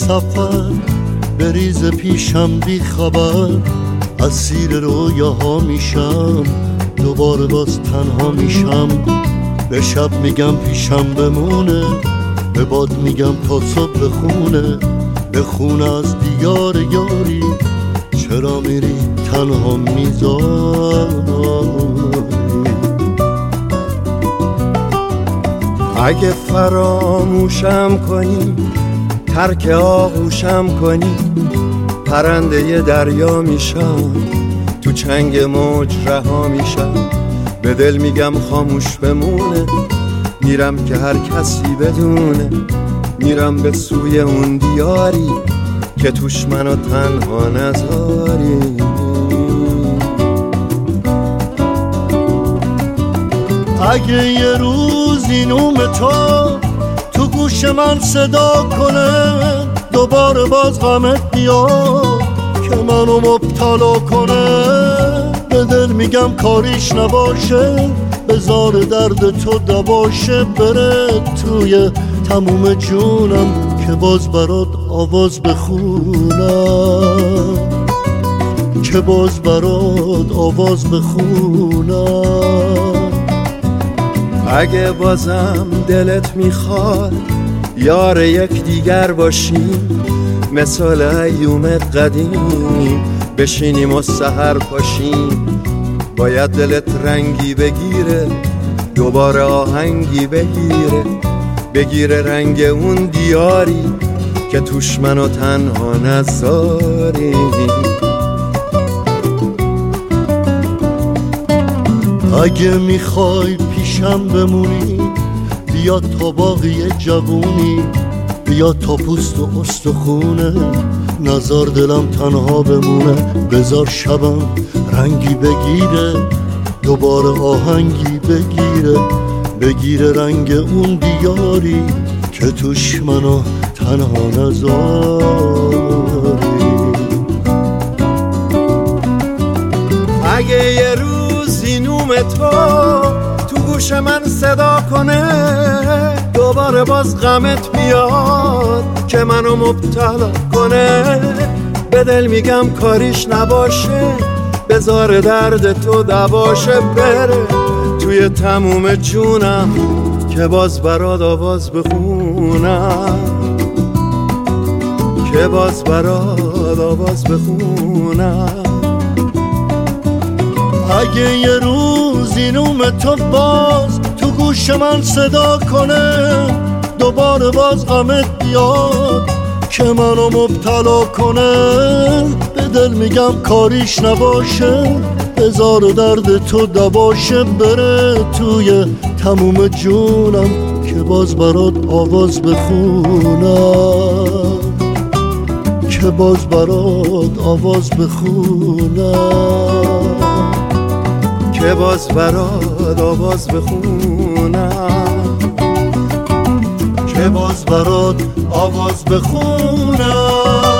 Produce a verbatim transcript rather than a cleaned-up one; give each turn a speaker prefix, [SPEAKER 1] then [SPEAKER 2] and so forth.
[SPEAKER 1] سفر بریز پیشم بی خبر، اسیر رویاها میشم، دوباره باز تنها میشم. به شب میگم پیشم بمونه، به باد میگم تا صبح بخونه، بخونه از دیار یاری، چرا میری تنها میذاری.
[SPEAKER 2] اگه فراموشم کنی، ترک آغوشم کنی، پرنده دریا میشم، تو چنگ موج رها میشم. به دل میگم خاموش بمونه، میرم که هر کسی بدونه، میرم به سوی اون دیاری که توش منو تنها نذاری.
[SPEAKER 1] اگه یه روزی نوم تو تو گوش من صدا کنه، دوباره باز غمت بیاد که منو مبتلا کنه، به دل میگم کاریش نباشه، بذار درد تو دباشه، بره توی تموم جونم که باز برات آواز بخونم، که باز برات آواز بخونم.
[SPEAKER 2] اگه بازم دلت میخواد یار یک دیگر باشیم، مثال ایوم قدیم بشینیم و سحر پاشیم. باید دلت رنگی بگیره، دوباره آهنگی بگیره، بگیره رنگ اون دیاری که توش منو تنها نذاری.
[SPEAKER 1] اگه میخوای پیشم بمونی، بیا تا باقی جوونی، بیا تا پوست و استخونه، نزار دلم تنها بمونه، بذار شبم رنگی بگیره، دوباره آهنگی بگیره، بگیره رنگ اون دیاری که توش منو تنها نذاری.
[SPEAKER 2] اگه یه روزی نوم تو تو گوش من صدا کنه، دوباره باز غمت بیاد که منو مبتلا کنه، به دل میگم کاریش نباشه، بذار درد تو دباشه، بره توی تموم جونم که باز برات آواز بخونم، که باز برات آواز بخونم.
[SPEAKER 1] اگه یه روزی نوم تو باز تو گوش من صدا کنه، دوباره باز غمت بیاد که منو مبتلا کنه، به دل میگم کاریش نباشه، بذار درد تو دباشه، بره توی تموم جونم که باز برات آواز بخونم، که باز برات آواز بخونم،
[SPEAKER 2] که باز برات آواز بخونم،
[SPEAKER 1] که باز برات آواز بخونم.